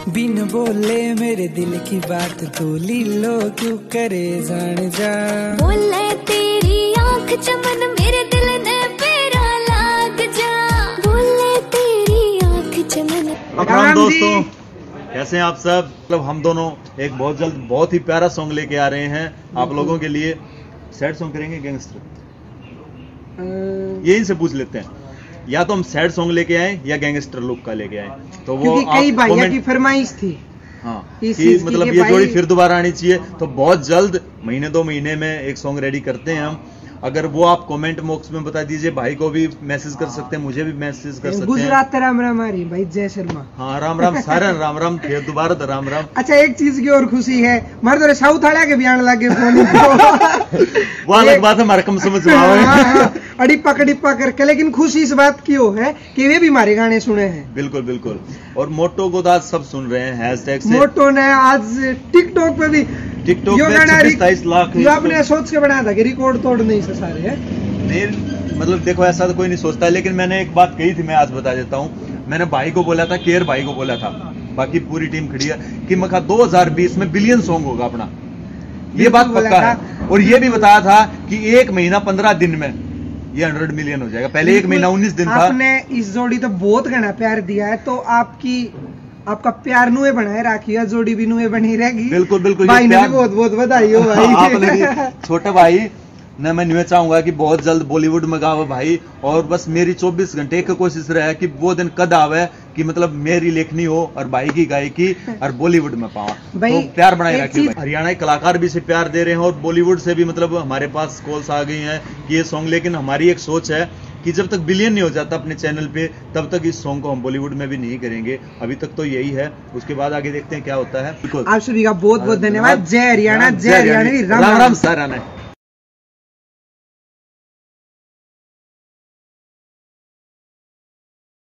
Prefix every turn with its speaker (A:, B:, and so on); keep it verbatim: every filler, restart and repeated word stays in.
A: बिन बोले मेरे दिल की बात तू लीलो क्यों करे जान जा।
B: बोले तेरी आंख चमन मेरे दिल ने पेरा लाग जा। बोले तेरी आंख चमन।
C: राम दोस्तों, कैसे हैं आप सब। मतलब हम दोनों एक बहुत जल्द बहुत ही प्यारा सॉन्ग लेके आ रहे हैं आप लोगों के लिए। सैड सॉन्ग करेंगे गैंगस्टर, ये इनसे पूछ लेते हैं, या तो हम सैड सॉन्ग लेके आए या गैंगस्टर लुक का लेके आए। तो वो
D: कई भाइयों की फरमाइश थी
C: हाँ कि मतलब ये जोड़ी फिर दोबारा आनी चाहिए। तो बहुत जल्द महीने दो महीने में एक सॉन्ग रेडी करते हैं हम। अगर वो आप कमेंट बॉक्स में बता दीजिए, भाई को भी मैसेज कर सकते हैं, मुझे भी मैसेज कर सकते हैं।
D: गुजरात राम राम आ रही भाई जय शर्मा।
C: हाँ राम राम, सारे राम राम, फिर दोबारा तो राम राम।
D: अच्छा एक चीज की और खुशी है, मारे तो साउथ वाला के बयान लगे फोन
C: वो अलग बात है, हमारे कम समझ में आवे
D: अड़िप्पा कड़िप्पा करके। लेकिन खुशी इस बात की हो है कि वे भी हमारे गाने सुने हैं।
C: बिल्कुल बिल्कुल। और मोटो को तो आज सब सुन रहे हैं हैशटैग से।
D: मोटो ने आज टिकटॉक पे भी
C: टिकटॉक पे सत्ताईस लाख
D: जो आपने सोच के बनाया था कि रिकॉर्ड तोड़ नहीं से सारे है।
C: नहीं मतलब देखो ऐसा तो कोई नहीं सोचता, लेकिन मैंने एक बात कही थी, मैं आज बता देता हूँ। मैंने भाई को बोला था, केयर भाई को बोला था, बाकी पूरी टीम खड़ी है कि मखा दो हज़ार बीस में बिलियन सॉन्ग होगा अपना, ये बात पक्का है। और ये भी बताया था कि एक महीना पंद्रह दिन में ये हंड्रेड मिलियन हो जाएगा। पहले एक महीना उन्नीस दिन था।
D: आपने इस जोड़ी तो बहुत घना प्यार दिया है, तो आपकी आपका प्यार नुए बनाए राखिएगा, जोड़ी भी नुए बनी रहेगी।
C: बिल्कुल बिल्कुल।
D: भाई ने भी बहुत बहुत बधाई हो भाई।
C: आपने भी छोटे भाई ने, मैं नुए चाहूंगा कि बहुत जल्द बॉलीवुड में गाओ भाई। और बस मेरी चौबीस घंटे की कोशिश रहे कि वो दिन कद आवे कि मतलब मेरी लेखनी हो और भाई की गायकी और बॉलीवुड में पावा। तो प्यार बनाए रखिए। हरियाणा के कलाकार भी इसे प्यार दे रहे हैं और बॉलीवुड से भी मतलब हमारे पास कॉल्स आ गई हैं कि ये सॉन्ग। लेकिन हमारी एक सोच है कि जब तक बिलियन नहीं हो जाता अपने चैनल पे, तब तक इस सॉन्ग को हम बॉलीवुड में भी नहीं करेंगे। अभी तक तो यही है, उसके बाद आगे देखते हैं क्या होता है।
D: आप सभी का बहुत बहुत धन्यवाद। जय हरियाणा, जय हरियाणा,
C: राम राम सारा।